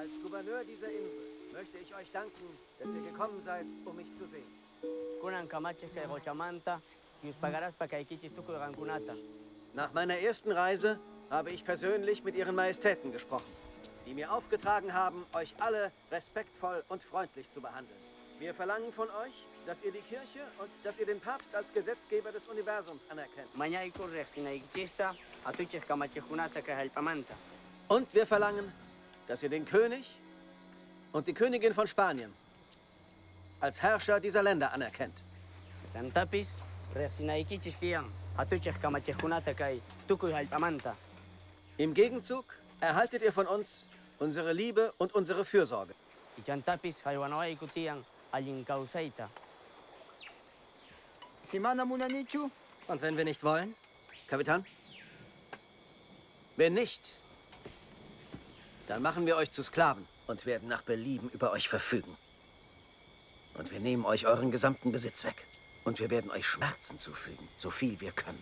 Als Gouverneur dieser Insel möchte ich euch danken, dass ihr gekommen seid, um mich zu sehen. Nach meiner ersten Reise habe ich persönlich mit Ihren Majestäten gesprochen, die mir aufgetragen haben, euch alle respektvoll und freundlich zu behandeln. Wir verlangen von euch, dass ihr die Kirche und dass ihr den Papst als Gesetzgeber des Universums anerkennt. Und wir verlangen, dass ihr den König und die Königin von Spanien als Herrscher dieser Länder anerkennt. Im Gegenzug erhaltet ihr von uns unsere Liebe und unsere Fürsorge. Und wenn wir nicht wollen? Kapitän? Wenn nicht, dann machen wir euch zu Sklaven und werden nach Belieben über euch verfügen. Und wir nehmen euch euren gesamten Besitz weg. Und wir werden euch Schmerzen zufügen, so viel wir können.